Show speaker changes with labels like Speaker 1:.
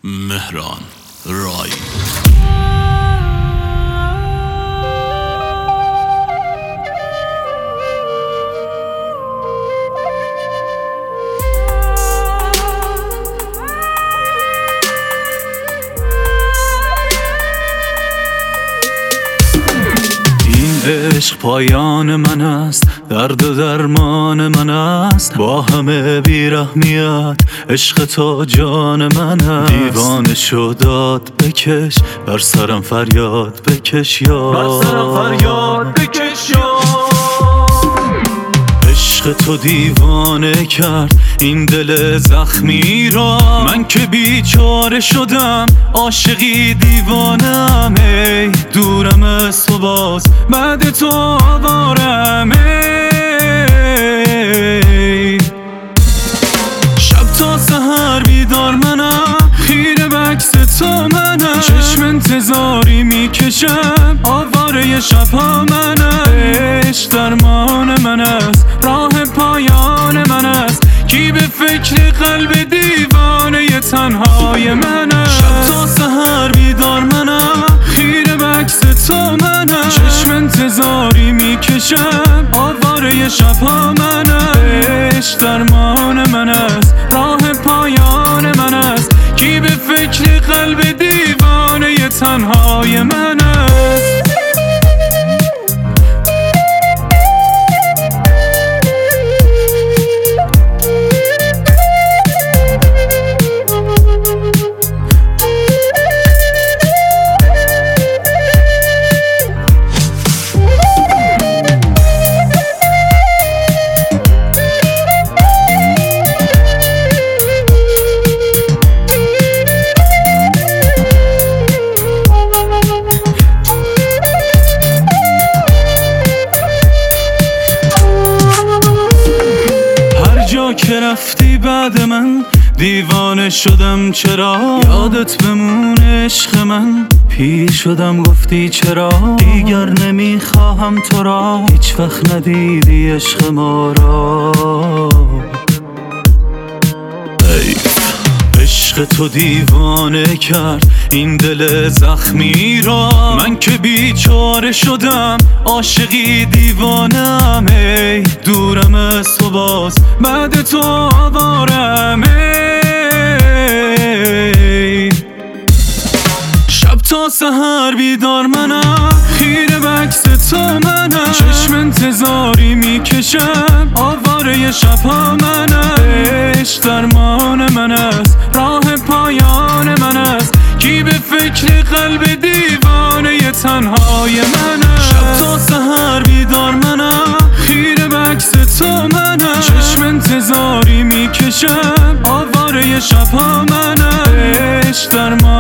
Speaker 1: مهران رای.
Speaker 2: عشق پایان من است، درد و درمان من است، با همه بیرحمیت عشق تو جان من است. دیوانه شو داد بکش، بر سرم فریاد بکش یا بر سرم فریاد بکش یا. عشق تو دیوانه کرد این دل زخمی را، من که بیچاره شدم عاشقی دیوانم. ای دورم از تو باز بعد تو آوارم. ای شب تا سحر بیدار منم، خیره به عکس تو منم، چشم انتظاری میکشم آواره شبها منم. عشق درمان من است، راه پایان من است، کی به فکر قلب دیوانه تنهای من است. شب تا سحر بیدار منم، خیره به عکس تو منم، چشم انتظاری میکشم آواره شبها منم. عشق درمان من است، راه پایان من است، کی به فکر قلب دیوانه تنهای من است. که رفتی بعد من دیوانه شدم، چرا یادت بمونه عشق من، پیر شدم گفتی چرا دیگر نمیخواهم تو را، هیچ وقت ندیدی عشق ما را. عشق تو دیوانه کرد این دل زخمی را، من که بیچاره شدم عاشقی دیوانم. ای دورم از تو باز بعد تو آوارم. ای شب تا سحر بیدار منم، خیره به عکس تو منم، چشم انتظاری میکشم آواره شبها منم. عشق درمان من است، راه پایان من است، کی به فکر قلب دیوانه تنهای من است. شب تا سحر بیدار منم، خیره به عکس تو منم، چشم انتظاری میکشم آواره شبها منم. عشق درمان